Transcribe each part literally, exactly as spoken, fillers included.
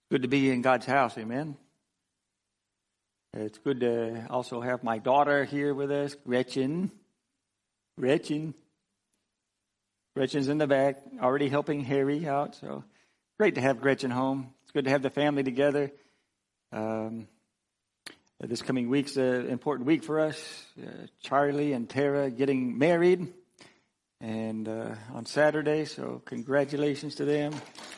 Good to be in God's house, amen. It's good to also have my daughter here with us, Gretchen. Gretchen. Gretchen's in the back, already helping Harry out. So great to have Gretchen home. It's good to have the family together. Um, this coming week's an important week for us. Uh, Charlie and Tara getting married, and uh, on Saturday. So congratulations to them.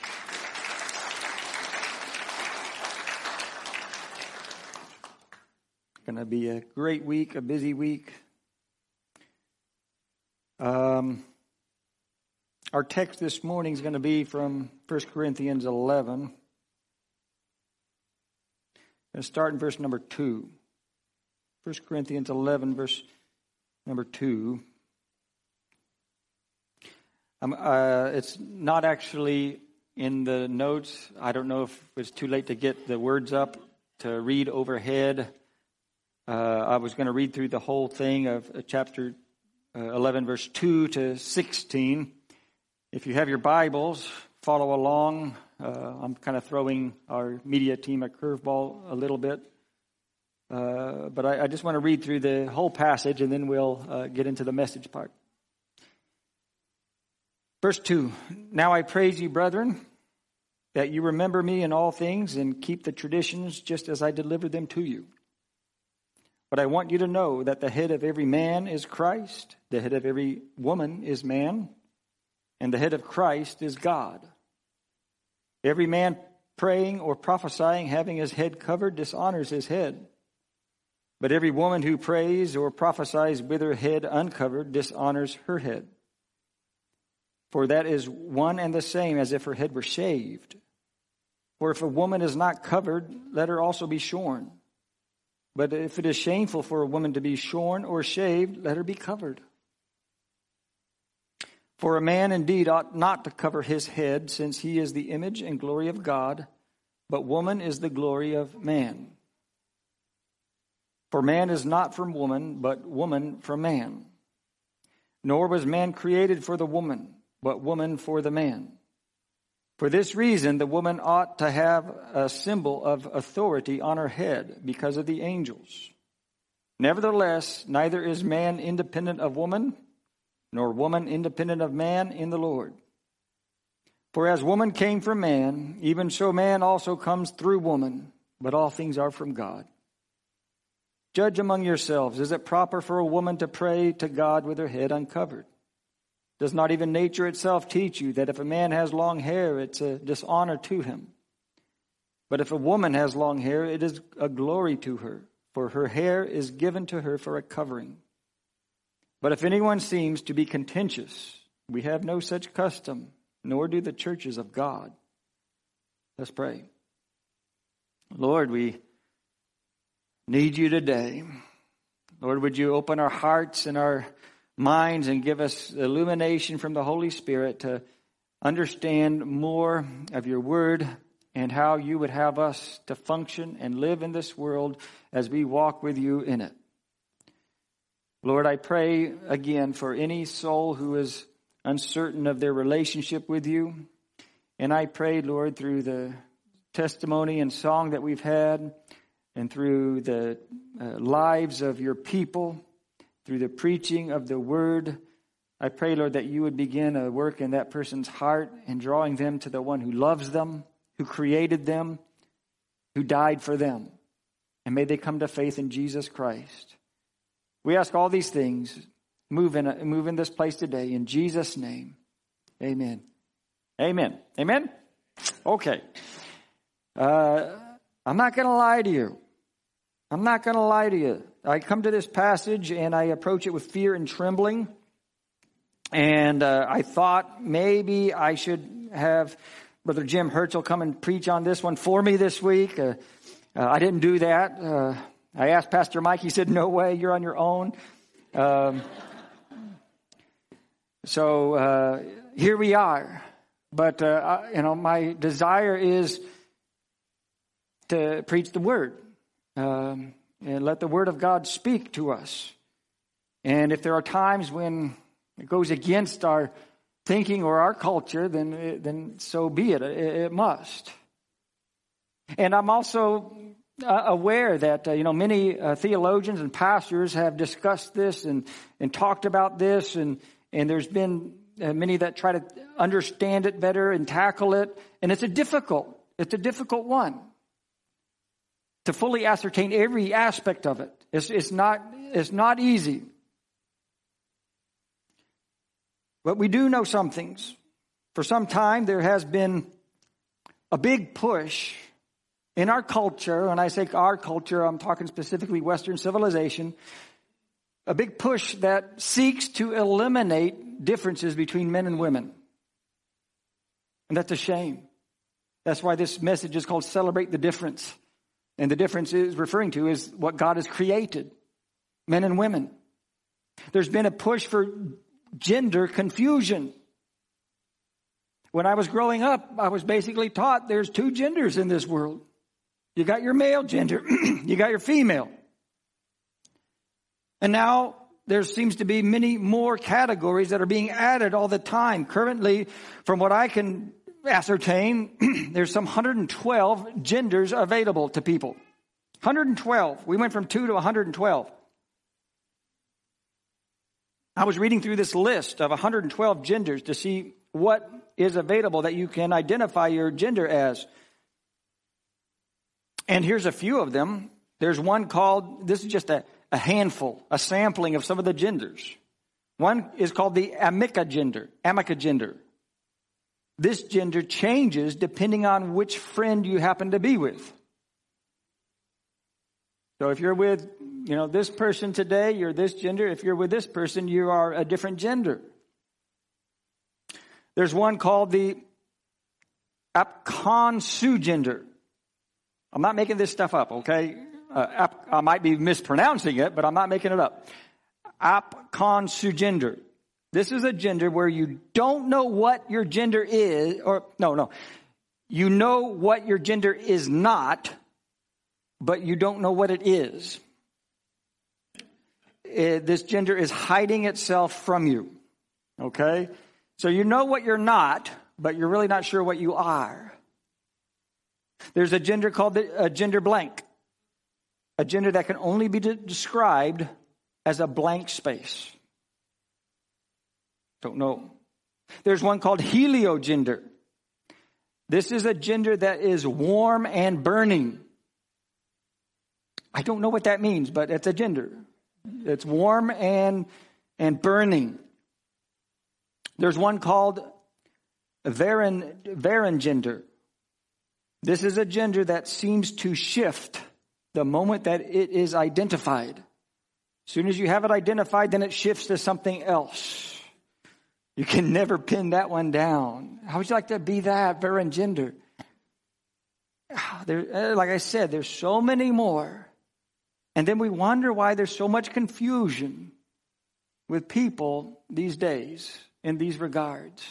Going to be a great week, a busy week. Um, our text this morning is going to be from First Corinthians eleven. I'm going to start in verse number two. First Corinthians eleven, verse number two. Um, uh, it's not actually in the notes. I don't know if it's too late to get the words up to read overhead. Uh, I was going to read through the whole thing of uh, chapter uh, eleven, verse two to sixteen. If you have your Bibles, follow along. Uh, I'm kind of throwing our media team a curveball a little bit. Uh, but I, I just want to read through the whole passage, and then we'll uh, get into the message part. Verse two, now I praise you, brethren, that you remember me in all things and keep the traditions just as I delivered them to you. But I want you to know that the head of every man is Christ, the head of every woman is man, and the head of Christ is God. Every man praying or prophesying, having his head covered, dishonors his head. But every woman who prays or prophesies with her head uncovered dishonors her head. For that is one and the same as if her head were shaved. For if a woman is not covered, let her also be shorn. But if it is shameful for a woman to be shorn or shaved, let her be covered. For a man indeed ought not to cover his head, since he is the image and glory of God, but woman is the glory of man. For man is not from woman, but woman from man. Nor was man created for the woman, but woman for the man. For this reason, the woman ought to have a symbol of authority on her head because of the angels. Nevertheless, neither is man independent of woman, nor woman independent of man in the Lord. For as woman came from man, even so man also comes through woman, but all things are from God. Judge among yourselves, is it proper for a woman to pray to God with her head uncovered? Does not even nature itself teach you that if a man has long hair, it's a dishonor to him? But if a woman has long hair, it is a glory to her, for her hair is given to her for a covering. But if anyone seems to be contentious, we have no such custom, nor do the churches of God. Let's pray. Lord, we need you today. Lord, would you open our hearts and our minds and give us illumination from the Holy Spirit to understand more of your word and how you would have us to function and live in this world as we walk with you in it. Lord, I pray again for any soul who is uncertain of their relationship with you. And I pray, Lord, through the testimony and song that we've had and through the uh, lives of your people, through the preaching of the word, I pray, Lord, that you would begin a work in that person's heart and drawing them to the one who loves them, who created them, who died for them. And may they come to faith in Jesus Christ. We ask all these things. Move in, move in this place today. In Jesus' name, amen. Amen. Amen? Okay. Uh, I'm not going to lie to you. I'm not going to lie to you. I come to this passage and I approach it with fear and trembling. And uh, I thought maybe I should have Brother Jim Herschel come and preach on this one for me this week. Uh, uh, I didn't do that. Uh, I asked Pastor Mike. He said, no way, you're on your own. Um, so uh, here we are. But, uh, you know, my desire is to preach the word. Um, and let the word of God speak to us. And if there are times when it goes against our thinking or our culture, then then so be it. It, it must. And I'm also uh, aware that, uh, you know, many uh, theologians and pastors have discussed this and, and talked about this. And, and there's been uh, many that try to understand it better and tackle it. And it's a difficult, it's a difficult one to fully ascertain every aspect of it. It's, it's not, it's not easy. But we do know some things. For some time, there has been a big push in our culture. When I say our culture, I'm talking specifically Western civilization. A big push that seeks to eliminate differences between men and women. And that's a shame. That's why this message is called Celebrate the Difference. And the difference is referring to is what God has created, men and women. There's been a push for gender confusion. When I was growing up, I was basically taught there's two genders in this world. You got your male gender, you got your female. And now there seems to be many more categories that are being added all the time. Currently, from what I can ascertain, there's some one hundred twelve genders available to people. one hundred twelve. We went from two to one hundred twelve. I was reading through this list of one hundred twelve genders to see what is available that you can identify your gender as. And here's a few of them. There's one called, this is just a, a handful, a sampling of some of the genders. One is called the amica gender, amica gender. This gender changes depending on which friend you happen to be with. So if you're with, you know, this person today, you're this gender. If you're with this person, you are a different gender. There's one called the apconsu gender. I'm not making this stuff up, okay? Uh, ap- I might be mispronouncing it, but I'm not making it up. Apconsu gender. This is a gender where you don't know what your gender is, or no, no. You know what your gender is not, but you don't know what it is. It, this gender is hiding itself from you, okay? So you know what you're not, but you're really not sure what you are. There's a gender called the, a gender blank. A gender that can only be de- described as a blank space. Don't know. There's one called heliogender. This is a gender that is warm and burning. I don't know what that means, but it's a gender. It's warm and, and burning. There's one called Varen, Varen gender. This is a gender that seems to shift the moment that it is identified. As soon as you have it identified, then it shifts to something else. You can never pin that one down. How would you like to be that, Varen gender? There, like I said, there's so many more. And then we wonder why there's so much confusion with people these days in these regards.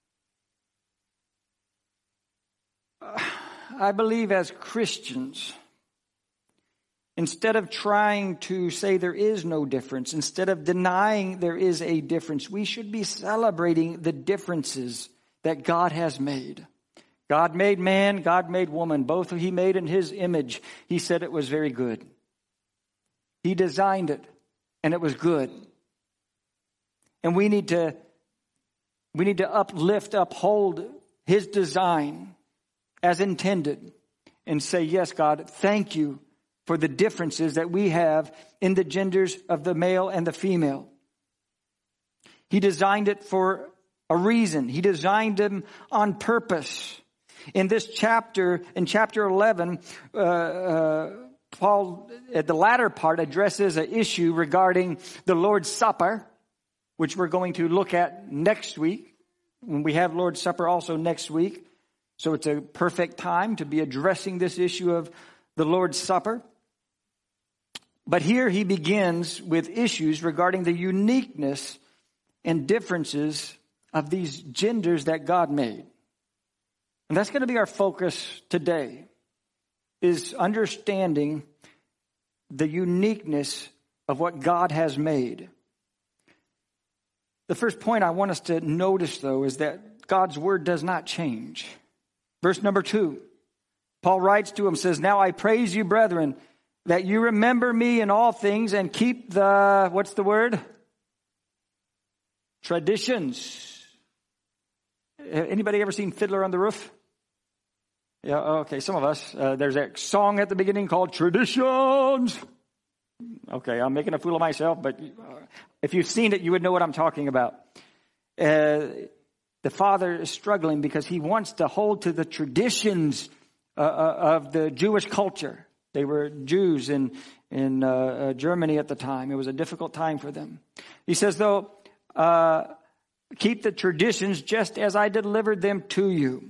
I believe as Christians, instead of trying to say there is no difference, instead of denying there is a difference, we should be celebrating the differences that God has made. God made man, God made woman. Both he made in his image. He said it was very good. He designed it, and it was good. And we need to, we need to uplift, uphold his design as intended and say, yes, God, thank you for the differences that we have in the genders of the male and the female. He designed it for a reason. He designed them on purpose. In this chapter, in chapter eleven, uh, uh, Paul, at the latter part, addresses an issue regarding the Lord's Supper, which we're going to look at next week, when we have Lord's Supper also next week. So it's a perfect time to be addressing this issue of the Lord's Supper. But here he begins with issues regarding the uniqueness and differences of these genders that God made. And that's going to be our focus today, is understanding the uniqueness of what God has made. The first point I want us to notice, though, is that God's word does not change. Verse number two, Paul writes to him, says, now I praise you, brethren, that you remember me in all things and keep the, what's the word? Traditions. Anybody ever seen Fiddler on the Roof? Yeah, okay, some of us. Uh, there's a song at the beginning called Traditions. Okay, I'm making a fool of myself, but if you've seen it, you would know what I'm talking about. Uh, the father is struggling because he wants to hold to the traditions uh, of the Jewish culture. They were Jews in in uh, uh, Germany at the time. It was a difficult time for them. He says, though, uh, keep the traditions just as I delivered them to you.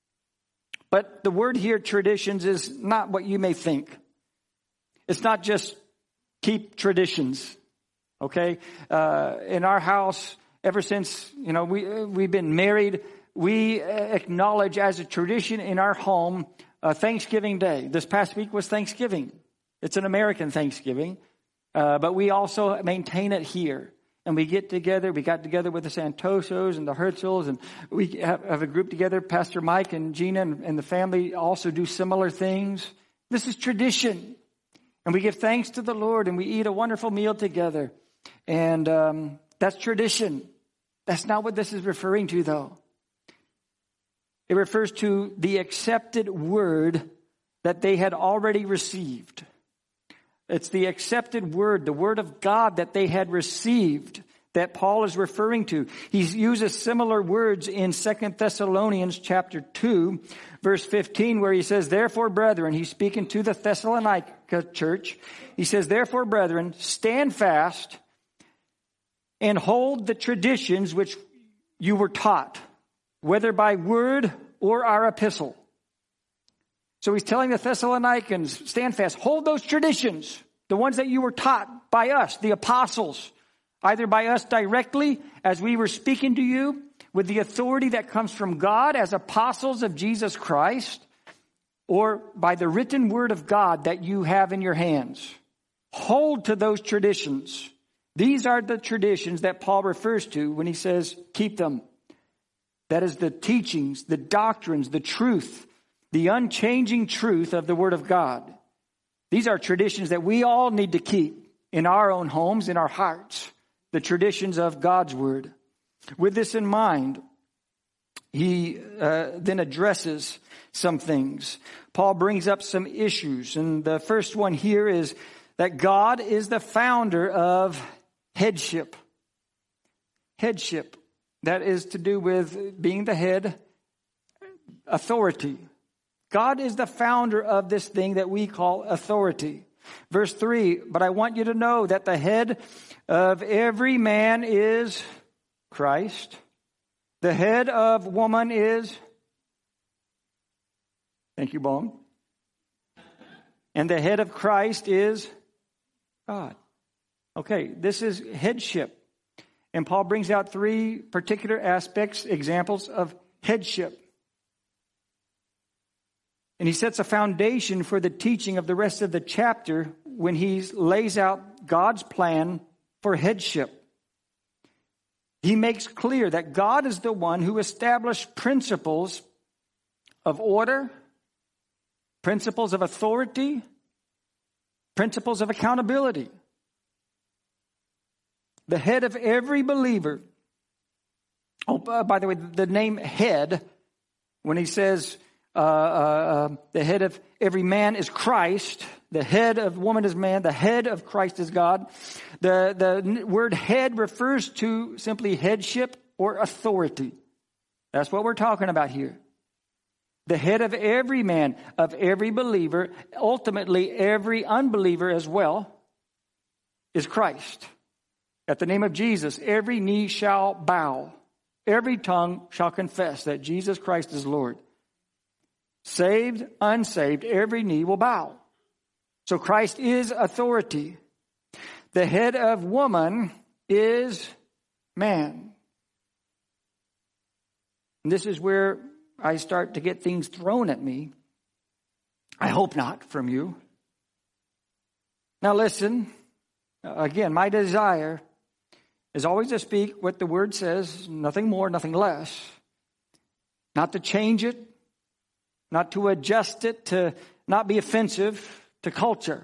But the word here, traditions, is not what you may think. It's not just keep traditions, okay? Uh, in our house, ever since, you know, we, we've been married, we acknowledge as a tradition in our home uh, Thanksgiving Day. This past week was Thanksgiving. It's an American Thanksgiving, uh, but we also maintain it here. And we get together. We got together with the Santosos and the Herzls, and we have, have a group together. Pastor Mike and Gina and, and the family also do similar things. This is tradition. And we give thanks to the Lord, and we eat a wonderful meal together. And um, that's tradition. That's not what this is referring to, though. It refers to the accepted word that they had already received. It's the accepted word, the word of God that they had received that Paul is referring to. He uses similar words in Second Thessalonians chapter two, verse fifteen, where he says, therefore, brethren, he's speaking to the Thessalonica church. He says, therefore, brethren, stand fast and hold the traditions which you were taught, whether by word or our epistle. So he's telling the Thessalonians, stand fast, hold those traditions, the ones that you were taught by us, the apostles, either by us directly as we were speaking to you with the authority that comes from God as apostles of Jesus Christ, or by the written word of God that you have in your hands. Hold to those traditions. These are the traditions that Paul refers to when he says, keep them. That is the teachings, the doctrines, the truth, the unchanging truth of the Word of God. These are traditions that we all need to keep in our own homes, in our hearts. The traditions of God's Word. With this in mind, he uh, then addresses some things. Paul brings up some issues. And the first one here is that God is the founder of headship. Headship. That is to do with being the head, authority. God is the founder of this thing that we call authority. Verse three, but I want you to know that the head of every man is Christ. The head of woman is, thank you, Bowen. And the head of Christ is God. Okay, this is headship. And Paul brings out three particular aspects, examples of headship. And he sets a foundation for the teaching of the rest of the chapter when he lays out God's plan for headship. He makes clear that God is the one who established principles of order, principles of authority, principles of accountability. The head of every believer. Oh, uh, by the way, the name head, when he says uh, uh, the head of every man is Christ, the head of woman is man, the head of Christ is God. The, the word head refers to simply headship or authority. That's what we're talking about here. The head of every man, of every believer, ultimately every unbeliever as well, is Christ. At the name of Jesus, every knee shall bow. Every tongue shall confess that Jesus Christ is Lord. Saved, unsaved, every knee will bow. So Christ is authority. The head of woman is man. And this is where I start to get things thrown at me. I hope not from you. Now listen, again, my desire is always to speak what the Word says, nothing more, nothing less. Not to change it, not to adjust it, to not be offensive to culture.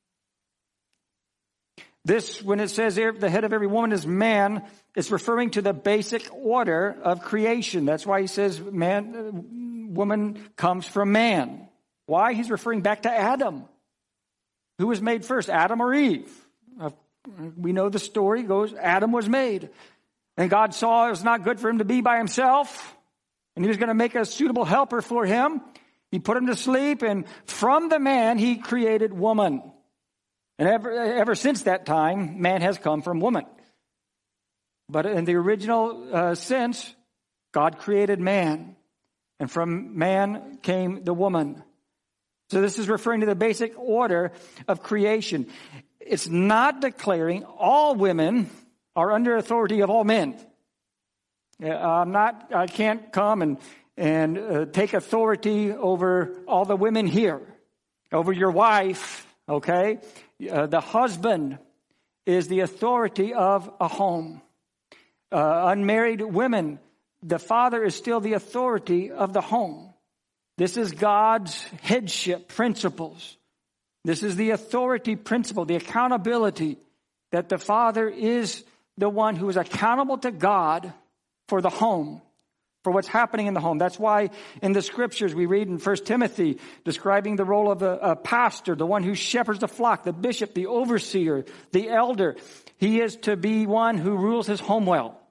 This, when it says the head of every woman is man, it's referring to the basic order of creation. That's why he says man, woman comes from man. Why? He's referring back to Adam. Who was made first, Adam or Eve? Uh, we know the story goes, Adam was made. And God saw it was not good for him to be by himself. And he was going to make a suitable helper for him. He put him to sleep, and from the man he created woman. And ever, ever since that time, man has come from woman. But in the original uh, sense, God created man. And from man came the woman. So this is referring to the basic order of creation. It's not declaring all women are under authority of all men. I'm not, I can't come and, and uh, take authority over all the women here, over your wife, okay? Uh, the husband is the authority of a home. Uh, unmarried women, the father is still the authority of the home. This is God's headship principles. This is the authority principle, the accountability that the father is the one who is accountable to God for the home, for what's happening in the home. That's why in the scriptures we read in First Timothy describing the role of a, a pastor, the one who shepherds the flock, the bishop, the overseer, the elder. He is to be one who rules his home well.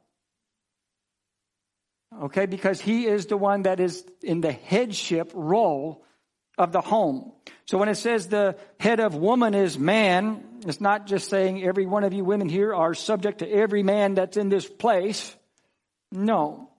Okay, because he is the one that is in the headship role of the home. So when it says the head of woman is man, it's not just saying every one of you women here are subject to every man that's in this place. No.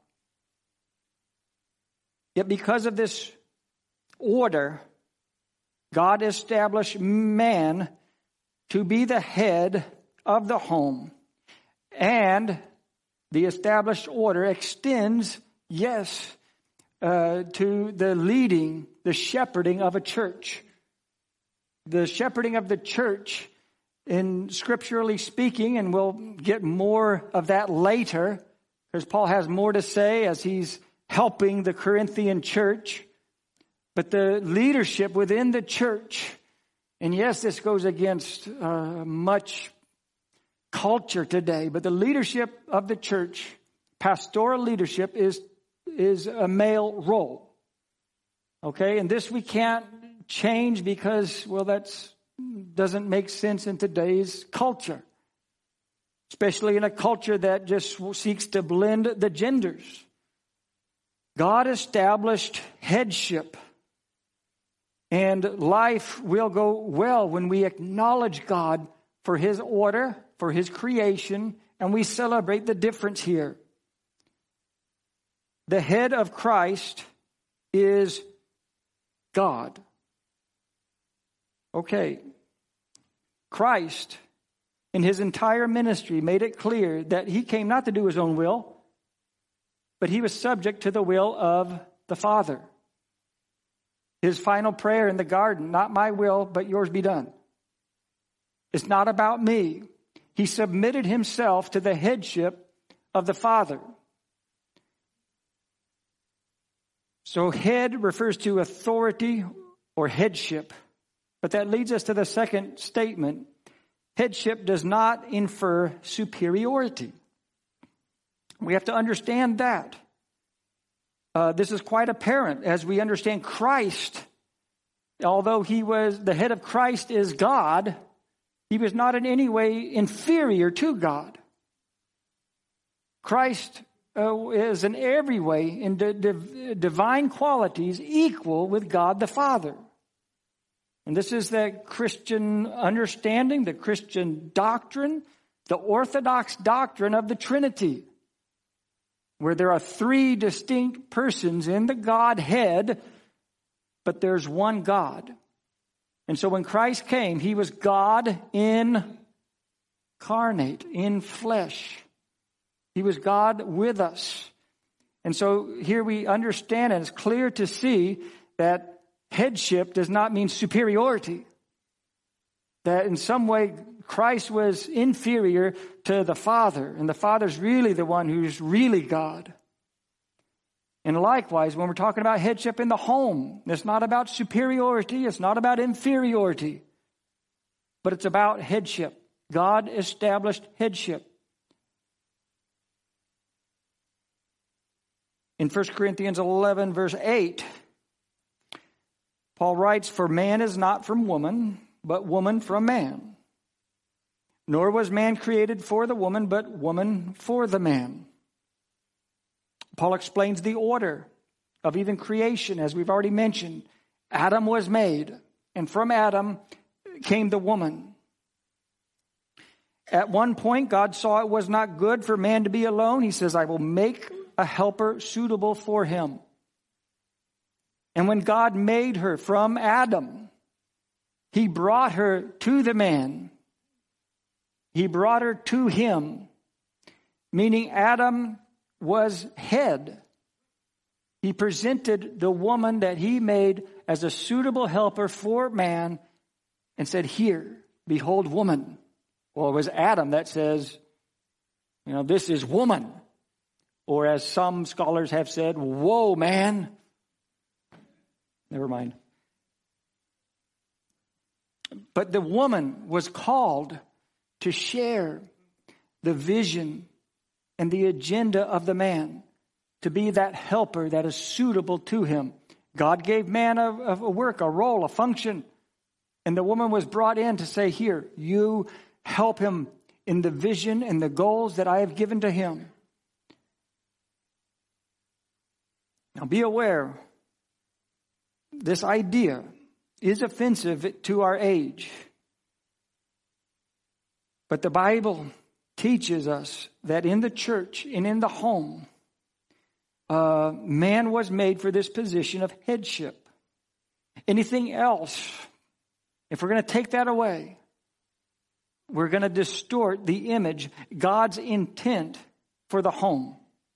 Yet because of this order, God established man to be the head of the home. And the established order extends, yes, uh, to the leading, the shepherding of a church. The shepherding of the church, in scripturally speaking, and we'll get more of that later, because Paul has more to say as he's helping the Corinthian church. But the leadership within the church, and yes, this goes against uh, much culture today, but the leadership of the church, pastoral leadership, is is a male role. Okay, and this we can't change because, well, that's doesn't make sense in today's culture, especially in a culture that just seeks to blend the genders. God established headship, and life will go well when we acknowledge God for His order, for His creation, and we celebrate the difference here. The head of Christ is God. Okay. Christ, in His entire ministry, made it clear that He came not to do His own will, but He was subject to the will of the Father. His final prayer in the garden, not my will, but yours be done. It's not about me. He submitted Himself to the headship of the Father. So head refers to authority or headship. But that leads us to the second statement. Headship does not infer superiority. We have to understand that. Uh, this is quite apparent as we understand Christ. Although He was, the head of Christ is God, He was not in any way inferior to God. Christ uh, is in every way, in the div- divine qualities, equal with God the Father. And this is the Christian understanding, the Christian doctrine, the orthodox doctrine of the Trinity, where there are three distinct persons in the Godhead, but there's one God. And so when Christ came, He was God incarnate, in flesh. He was God with us. And so here we understand, and it's clear to see that headship does not mean superiority. That in some way Christ was inferior to the Father, and the Father's really the one who's really God. And likewise, when we're talking about headship in the home, it's not about superiority, it's not about inferiority, but it's about headship. God established headship. In First Corinthians eleven, verse eight, Paul writes, "For man is not from woman, but woman from man. Nor was man created for the woman, but woman for the man." Paul explains the order of even creation, as we've already mentioned. Adam was made, and from Adam came the woman. At one point, God saw it was not good for man to be alone. He says, "I will make a helper suitable for him." And when God made her from Adam, he brought her to the man. He brought her to him, meaning Adam was head. He presented the woman that he made as a suitable helper for man and said, "Here, behold woman." Well, it was Adam that says, you know, "This is woman." Or as some scholars have said, "Whoa, man." Never mind. But the woman was called to share the vision and the agenda of the man, to be that helper that is suitable to him. God gave man a, a work, a role, a function. And the woman was brought in to say, "Here, you help him in the vision and the goals that I have given to him." Now be aware, this idea is offensive to our age. But the Bible teaches us that in the church and in the home, uh, man was made for this position of headship. Anything else, if we're going to take that away, we're going to distort the image, God's intent for the home.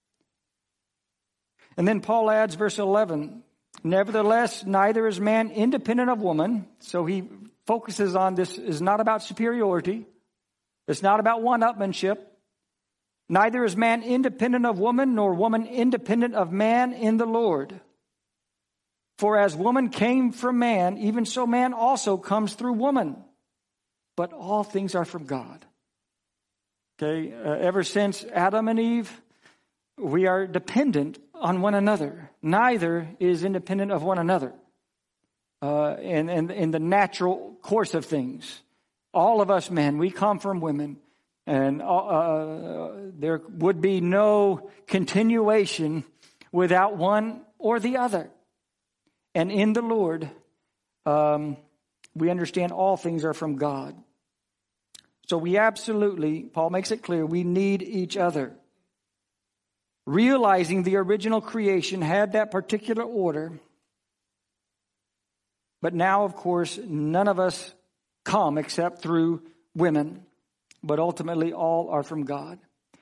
And then Paul adds, verse eleven, "Nevertheless, neither is man independent of woman." So he focuses on this is not about superiority. It's not about one-upmanship. "Neither is man independent of woman, nor woman independent of man in the Lord. For as woman came from man, even so man also comes through woman. But all things are from God." Okay, uh, ever since Adam and Eve, we are dependent on one another. Neither is independent of one another. Uh, and, and in the natural course of things. All of us men, we come from women. And uh, there would be no continuation without one or the other. And in the Lord, um, we understand all things are from God. So we absolutely, Paul makes it clear, we need each other. Realizing the original creation had that particular order. But now, of course, none of us come except through women. But ultimately, all are from God.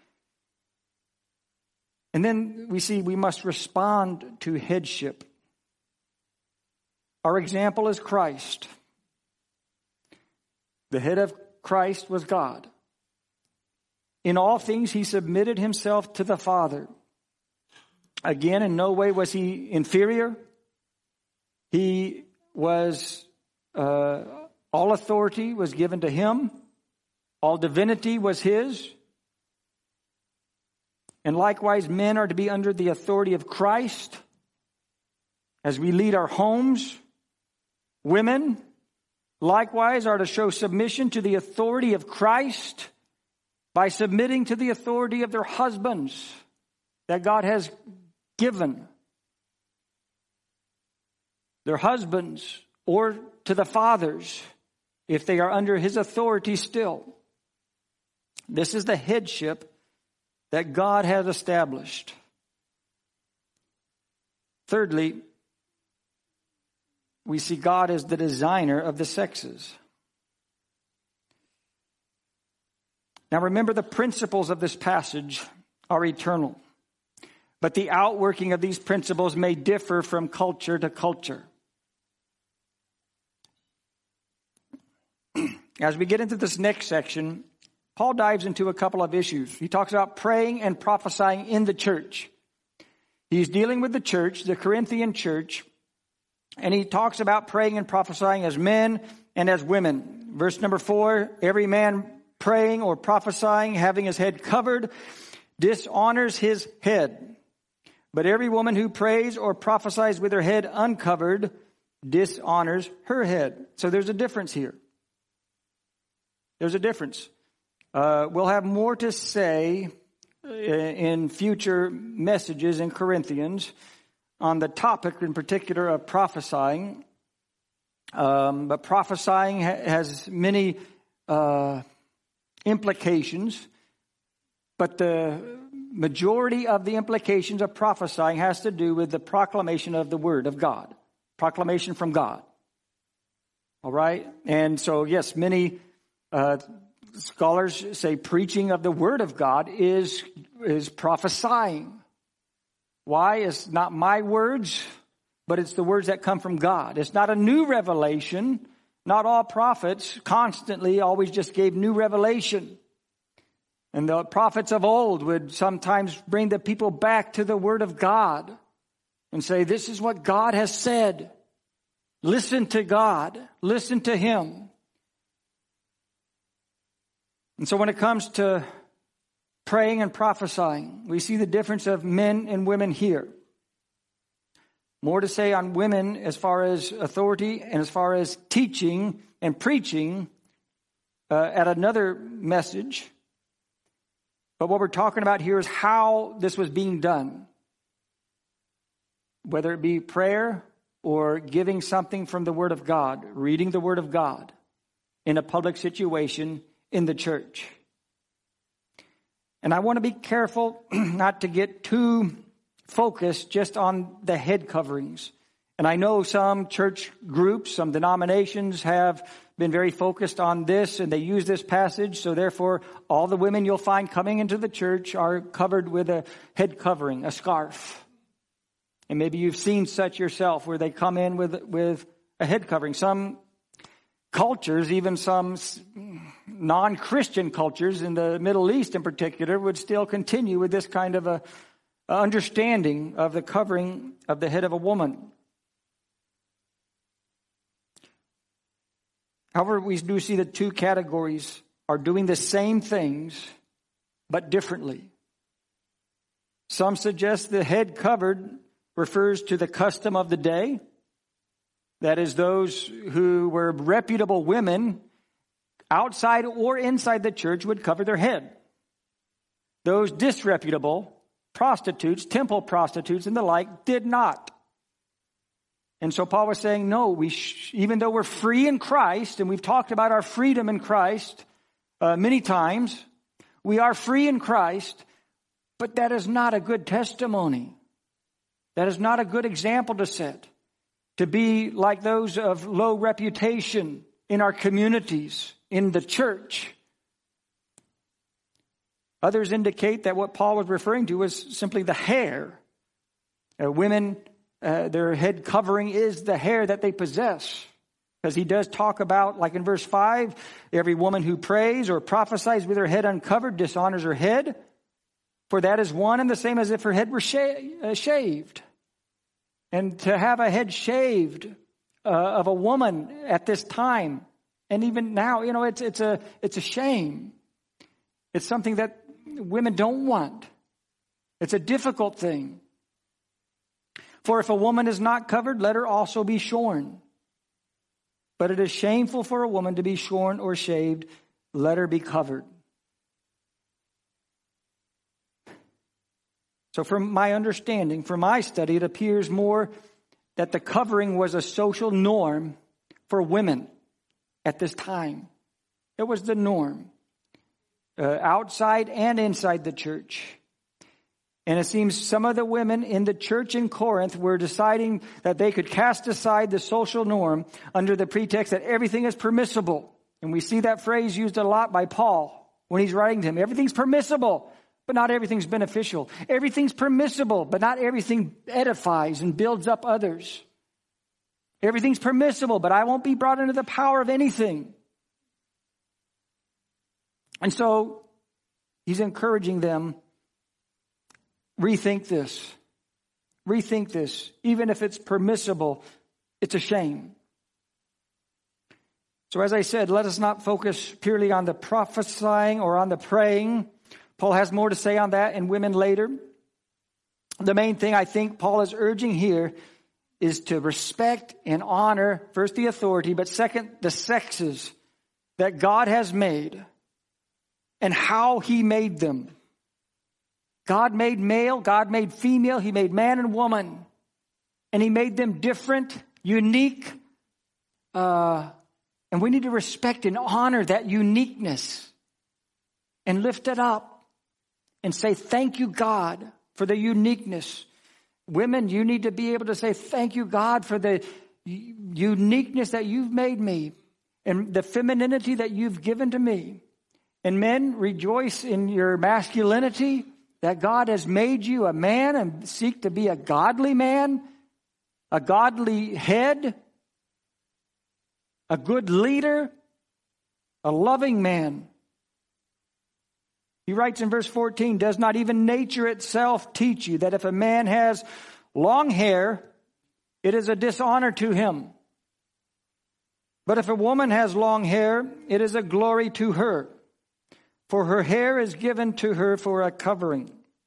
And then we see we must respond to headship. Our example is Christ. The head of Christ was God. In all things, he submitted himself to the Father. Again, in no way was he inferior. He was, uh, all authority was given to him. All divinity was his. And likewise, men are to be under the authority of Christ as we lead our homes. Women, likewise, are to show submission to the authority of Christ by submitting to the authority of their husbands that God has given. Their husbands, or to the fathers, if they are under his authority still. This is the headship that God has established. Thirdly, we see God as the designer of the sexes. Now remember, the principles of this passage are eternal. But the outworking of these principles may differ from culture to culture. As we get into this next section, Paul dives into a couple of issues. He talks about praying and prophesying in the church. He's dealing with the church, the Corinthian church, and he talks about praying and prophesying as men and as women. Verse number four, every man praying or prophesying, having his head covered, dishonors his head. But every woman who prays or prophesies with her head uncovered dishonors her head. So there's a difference here. There's a difference. Uh, we'll have more to say in future messages in Corinthians on the topic in particular of prophesying. Um, but prophesying ha- has many uh, implications. But the majority of the implications of prophesying has to do with the proclamation of the Word of God. Proclamation from God. All right? And so, yes, many uh, scholars say preaching of the Word of God is, is prophesying. Why? It's not my words, but it's the words that come from God. It's not a new revelation. Not all prophets constantly always just gave new revelation. And the prophets of old would sometimes bring the people back to the Word of God and say, this is what God has said. Listen to God. Listen to Him. And so when it comes to praying and prophesying, we see the difference of men and women here. More to say on women as far as authority and as far as teaching and preaching uh, at another message. But what we're talking about here is how this was being done. Whether it be prayer or giving something from the Word of God, reading the Word of God in a public situation in the church. And I want to be careful not to get too focused just on the head coverings. And I know some church groups, some denominations have been very focused on this, and they use this passage. So therefore, all the women you'll find coming into the church are covered with a head covering, a scarf. And maybe you've seen such yourself where they come in with, with a head covering. Some cultures, even some non-Christian cultures in the Middle East in particular, would still continue with this kind of a, a understanding of the covering of the head of a woman. However, we do see the two categories are doing the same things, but differently. Some suggest the head covered refers to the custom of the day. That is, those who were reputable women outside or inside the church would cover their head. Those disreputable prostitutes, temple prostitutes and the like, did not. And so Paul was saying, no, we sh- even though we're free in Christ, and we've talked about our freedom in Christ uh, many times, we are free in Christ, but that is not a good testimony. That is not a good example to set. To be like those of low reputation in our communities, in the church. Others indicate that what Paul was referring to was simply the hair. Uh, women, uh, their head covering is the hair that they possess. Because he does talk about, like in verse five, every woman who prays or prophesies with her head uncovered dishonors her head. For that is one and the same as if her head were sha- uh, shaved. And to have a head shaved uh, of a woman at this time, and even now, you know, it's it's a it's a shame. It's something that women don't want. It's a difficult thing. For if a woman is not covered, let her also be shorn. But it is shameful for a woman to be shorn or shaved. Let her be covered. So from my understanding, from my study, it appears more that the covering was a social norm for women at this time. It was the norm, uh, outside and inside the church. And it seems some of the women in the church in Corinth were deciding that they could cast aside the social norm under the pretext that everything is permissible. And we see that phrase used a lot by Paul when he's writing to him. Everything's permissible. But not everything's beneficial. Everything's permissible, but not everything edifies and builds up others. Everything's permissible, but I won't be brought into the power of anything. And so he's encouraging them, rethink this. Rethink this. Even if it's permissible, it's a shame. So as I said, let us not focus purely on the prophesying or on the praying. Paul has more to say on that in women later. The main thing I think Paul is urging here is to respect and honor, first the authority, but second, the sexes that God has made and how he made them. God made male, God made female, he made man and woman. And he made them different, unique, uh, and we need to respect and honor that uniqueness and lift it up and say, thank you, God, for the uniqueness. Women, you need to be able to say, thank you, God, for the uniqueness that you've made me and the femininity that you've given to me. And men, rejoice in your masculinity, that God has made you a man, and seek to be a godly man, a godly head, a good leader, a loving man. He writes in verse fourteen, does not even nature itself teach you that if a man has long hair, it is a dishonor to him? But if a woman has long hair, it is a glory to her, for her hair is given to her for a covering.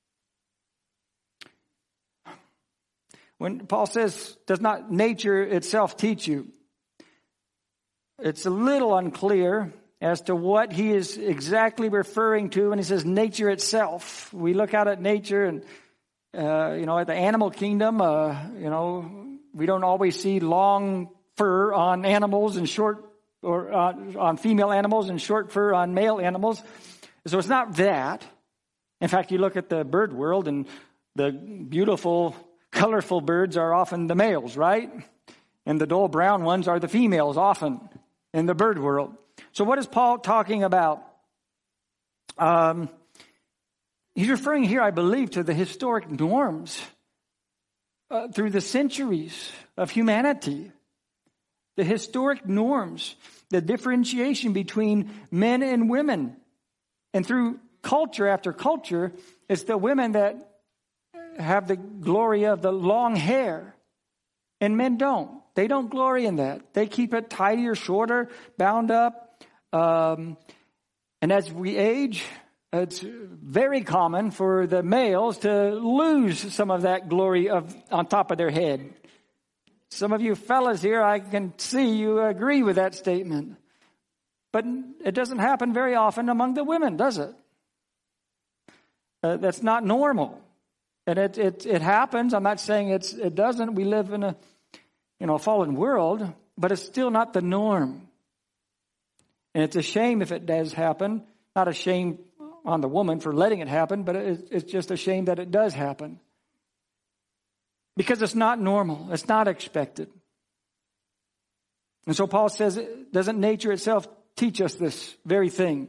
When Paul says, does not nature itself teach you, it's a little unclear as to what he is exactly referring to when he says nature itself. We look out at nature and, uh, you know, at the animal kingdom, uh, you know, we don't always see long fur on animals and short, or uh, on female animals and short fur on male animals. So it's not that. In fact, you look at the bird world and the beautiful, colorful birds are often the males, right? And the dull brown ones are the females often in the bird world. So what is Paul talking about? Um, he's referring here, I believe, to the historic norms uh, through the centuries of humanity. The historic norms, the differentiation between men and women. And through culture after culture, it's the women that have the glory of the long hair. And men don't. They don't glory in that. They keep it tidier, shorter, bound up. Um, and as we age, it's very common for the males to lose some of that glory of on top of their head. Some of you fellas here, I can see you agree with that statement. But it doesn't happen very often among the women, does it? Uh, that's not normal. And it, it, it happens. I'm not saying it's, it doesn't. We live in a, you know, fallen world, but it's still not the norm. And it's a shame if it does happen. Not a shame on the woman for letting it happen, but it, it's just a shame that it does happen. Because it's not normal. It's not expected. And so Paul says, doesn't nature itself teach us this very thing?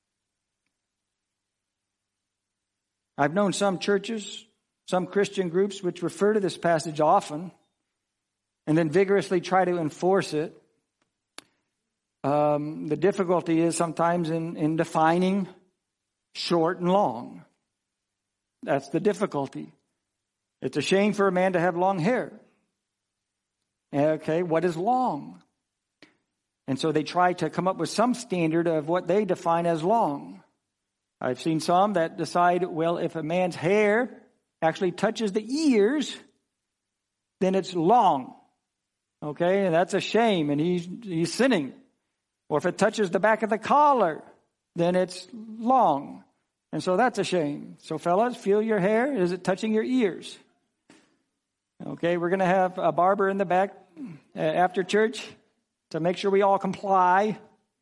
I've known some churches, some Christian groups which refer to this passage often and then vigorously try to enforce it. Um, the difficulty is sometimes in, in defining short and long. That's the difficulty. It's a shame for a man to have long hair. Okay, what is long? And so they try to come up with some standard of what they define as long. I've seen some that decide, well, if a man's hair actually touches the ears, then it's long. Okay, and that's a shame, and he's he's sinning. Or if it touches the back of the collar, then it's long. And so that's a shame. So fellas, feel your hair. Is it touching your ears? Okay, we're going to have a barber in the back uh, after church to make sure we all comply.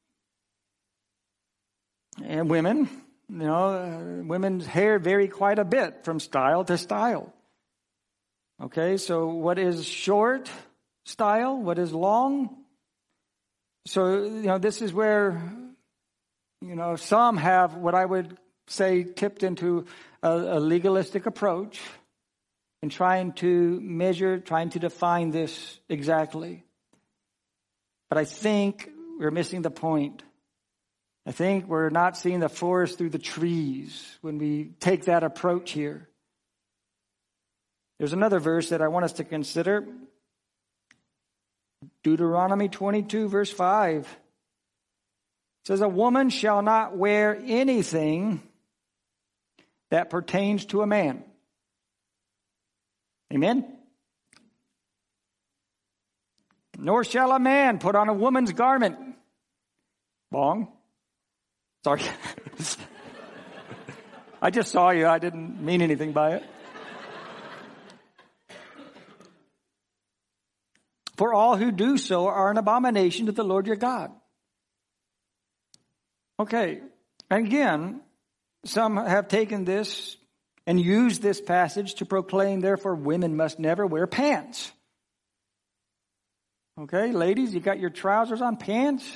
And women, you know, uh, women's hair vary quite a bit from style to style. Okay, so what is short style? What is long? So, you know, this is where, you know, some have what I would say tipped into a, a legalistic approach in trying to measure, trying to define this exactly. But I think we're missing the point. I think we're not seeing the forest through the trees when we take that approach here. There's another verse that I want us to consider. Deuteronomy twenty-two, verse five. It says, a woman shall not wear anything that pertains to a man. Amen? Nor shall a man put on a woman's garment. Bong. Sorry. I just saw you. I didn't mean anything by it. For all who do so are an abomination to the Lord your God. Okay. And again, some have taken this and used this passage to proclaim, therefore, women must never wear pants. Okay, ladies, you got your trousers on, pants?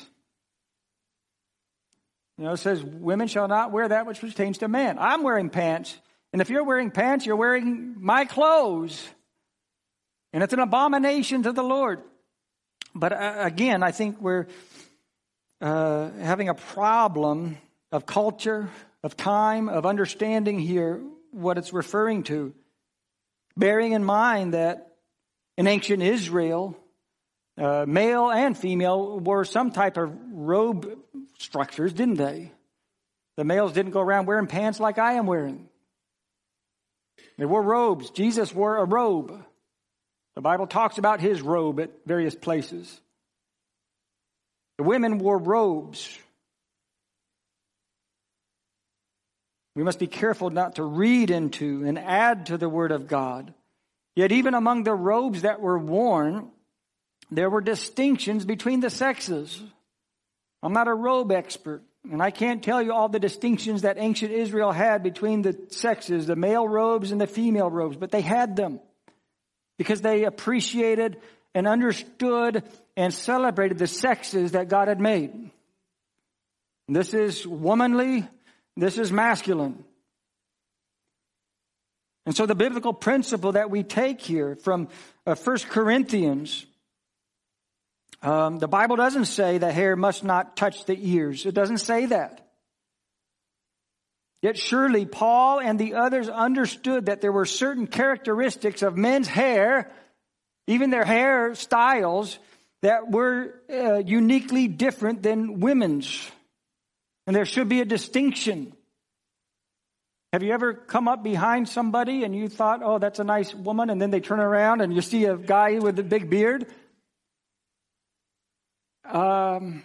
You know, it says women shall not wear that which pertains to man. I'm wearing pants. And if you're wearing pants, you're wearing my clothes. And it's an abomination to the Lord. But uh, again, I think we're uh, having a problem of culture, of time, of understanding here what it's referring to. Bearing in mind that in ancient Israel, uh, male and female wore some type of robe structures, didn't they? The males didn't go around wearing pants like I am wearing. They wore robes. Jesus wore a robe. The Bible talks about his robe at various places. The women wore robes. We must be careful not to read into and add to the Word of God. Yet even among the robes that were worn, there were distinctions between the sexes. I'm not a robe expert, and I can't tell you all the distinctions that ancient Israel had between the sexes, the male robes and the female robes, but they had them because they appreciated and understood and celebrated the sexes that God had made. This is womanly, this is masculine. And so the biblical principle that we take here from uh, First Corinthians, um, the Bible doesn't say that hair must not touch the ears. It doesn't say that. Yet surely Paul and the others understood that there were certain characteristics of men's hair, even their hair styles, that were uh, uniquely different than women's. And there should be a distinction. Have you ever come up behind somebody and you thought, oh, that's a nice woman, and then they turn around and you see a guy with a big beard? Um,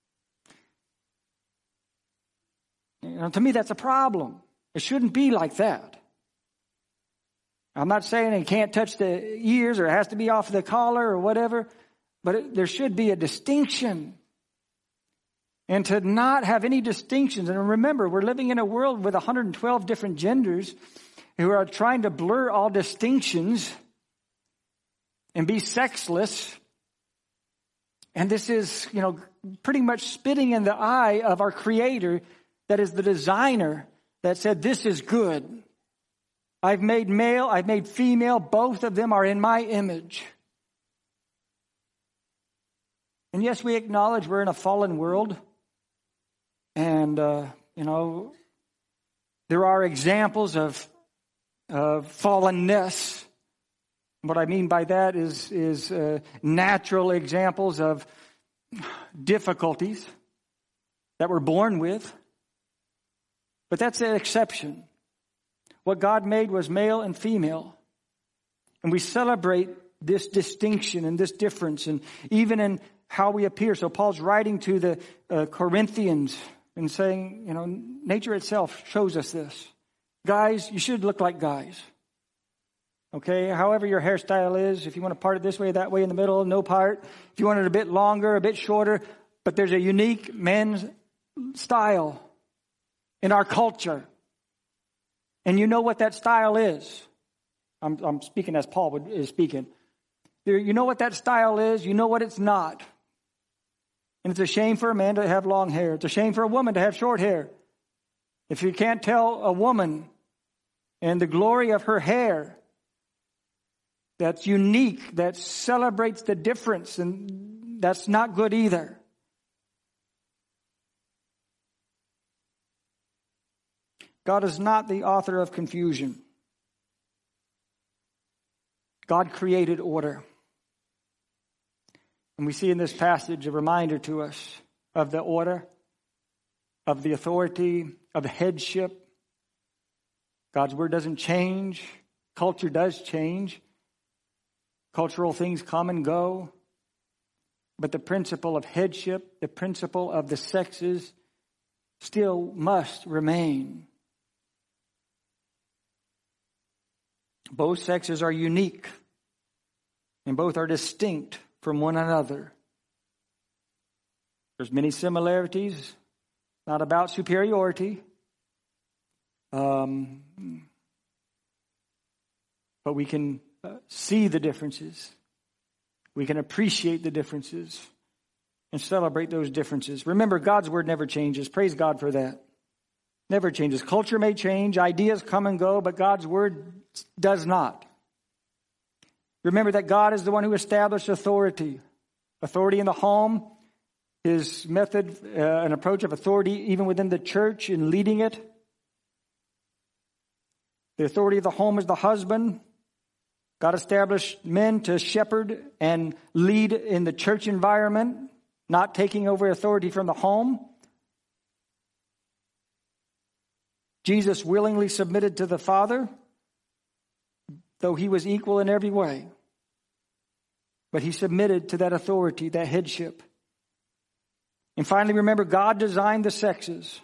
you know, to me, that's a problem. It shouldn't be like that. I'm not saying it can't touch the ears or it has to be off the collar or whatever, but it, there should be a distinction. And to not have any distinctions. And remember, we're living in a world with one hundred twelve different genders who are trying to blur all distinctions and be sexless. And this is, you know, pretty much spitting in the eye of our Creator, that is the designer, that said, this is good. I've made male, I've made female, both of them are in my image. And yes, we acknowledge we're in a fallen world. And, uh, you know, there are examples of, of fallenness. What I mean by that is, is uh, natural examples of difficulties that we're born with. But that's an exception. What God made was male and female. And we celebrate this distinction and this difference, and even in how we appear. So Paul's writing to the uh, Corinthians and saying, you know, nature itself shows us this. Guys, you should look like guys. Okay, however your hairstyle is, if you want to part it this way, that way, in the middle, no part. If you want it a bit longer, a bit shorter, but there's a unique men's style in our culture. And you know what that style is. I'm, I'm speaking as Paul is speaking. You know what that style is. You know what it's not. And it's a shame for a man to have long hair. It's a shame for a woman to have short hair. If you can't tell a woman and the glory of her hair that's unique, that celebrates the difference, and that's not good either. God is not the author of confusion. God created order. And we see in this passage a reminder to us of the order, of the authority, of headship. God's word doesn't change. Culture does change. Cultural things come and go. But the principle of headship, the principle of the sexes, still must remain. Both sexes are unique, and both are distinct from one another. There's many similarities, not about superiority. Um, but we can uh, see the differences. We can appreciate the differences and celebrate those differences. Remember, God's word never changes. Praise God for that. Never changes. Culture may change, ideas come and go, but God's word does not. Remember that God is the one who established authority. Authority in the home, his method uh, and approach of authority even within the church in leading it. The authority of the home is the husband. God established men to shepherd and lead in the church environment, not taking over authority from the home. Jesus willingly submitted to the Father, though he was equal in every way. But he submitted to that authority, that headship. And finally, remember, God designed the sexes.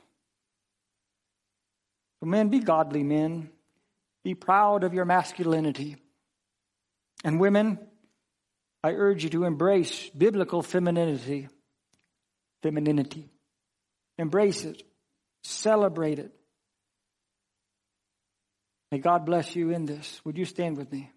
So men, be godly men. Be proud of your masculinity. And women, I urge you to embrace biblical femininity. Femininity. Embrace it. Celebrate it. May God bless you in this. Would you stand with me?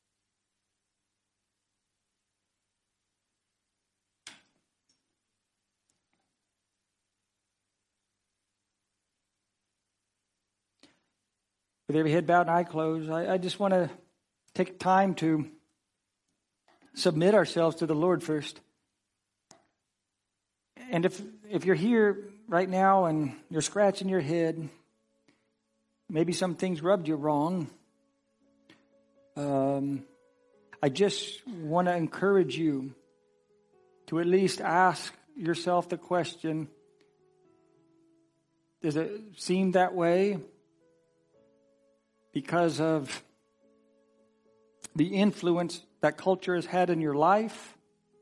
With every head bowed and eye closed, I, I just want to take time to submit ourselves to the Lord first. And if if you're here right now and you're scratching your head, maybe some things rubbed you wrong, um, I just want to encourage you to at least ask yourself the question, does it seem that way because of the influence that culture has had in your life?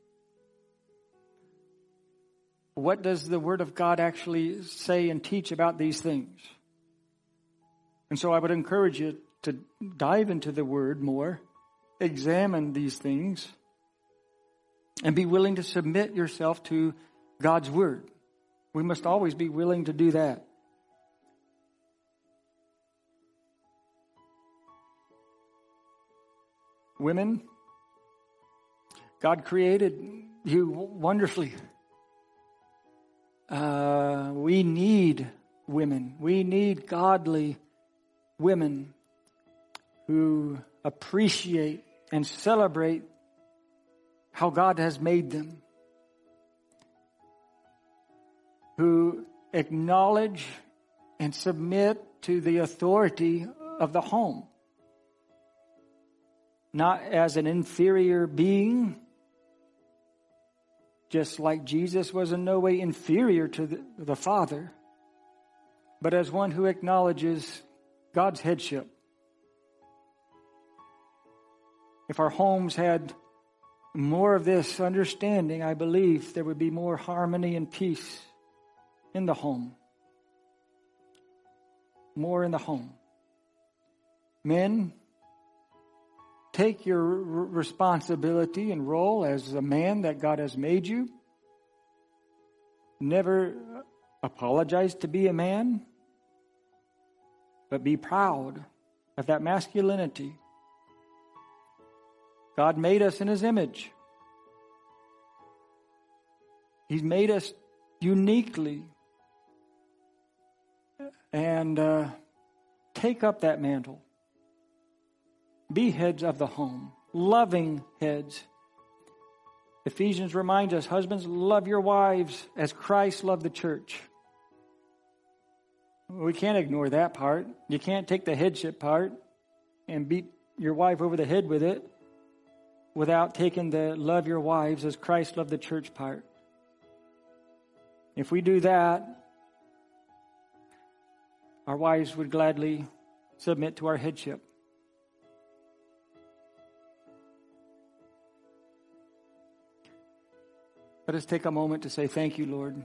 What does the Word of God actually say and teach about these things? And so I would encourage you to dive into the Word more, examine these things, and be willing to submit yourself to God's Word. We must always be willing to do that. Women, God created you wonderfully. Uh, we need women. We need godly women who appreciate and celebrate how God has made them, who acknowledge and submit to the authority of the home, not as an inferior being, just like Jesus was in no way inferior to the, the Father, but as one who acknowledges God's headship. If our homes had more of this understanding, I believe there would be more harmony and peace in the home. More in the home. Men, take your responsibility and role as a man that God has made you. Never apologize to be a man, but be proud of that masculinity. God made us in His image. He's made us uniquely. And uh, take up that mantle. Be heads of the home, loving heads. Ephesians reminds us, husbands, love your wives as Christ loved the church. We can't ignore that part. You can't take the headship part and beat your wife over the head with it. without taking the love your wives as Christ loved the church part. If we do that, our wives would gladly submit to our headship. Let us take a moment to say thank you, Lord,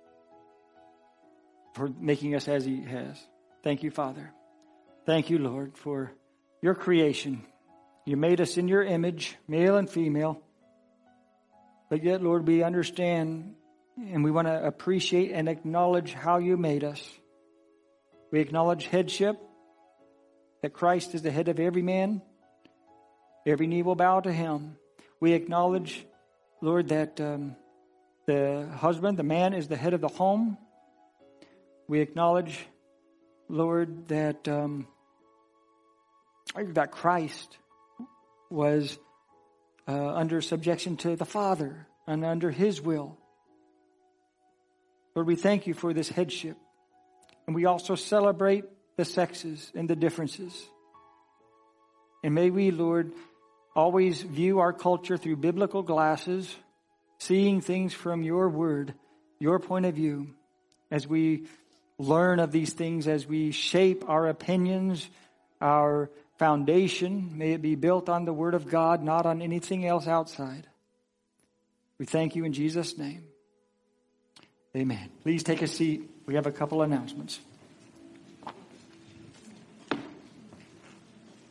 for making us as He has. Thank you, Father. Thank you, Lord, for your creation. You made us in your image, male and female. But yet, Lord, we understand and we want to appreciate and acknowledge how you made us. We acknowledge headship, that Christ is the head of every man. Every knee will bow to Him. We acknowledge, Lord, that um, the husband, the man, is the head of the home. We acknowledge, Lord, that um, that Christ was uh, under subjection to the Father and under His will. Lord, we thank you for this headship. And we also celebrate the sexes and the differences. And may we, Lord, always view our culture through biblical glasses, seeing things from your word, your point of view, as we learn of these things, as we shape our opinions, our foundation. May it be built on the word of God, not on anything else outside. We thank you in Jesus' name. Amen. Please take a seat. We have a couple announcements.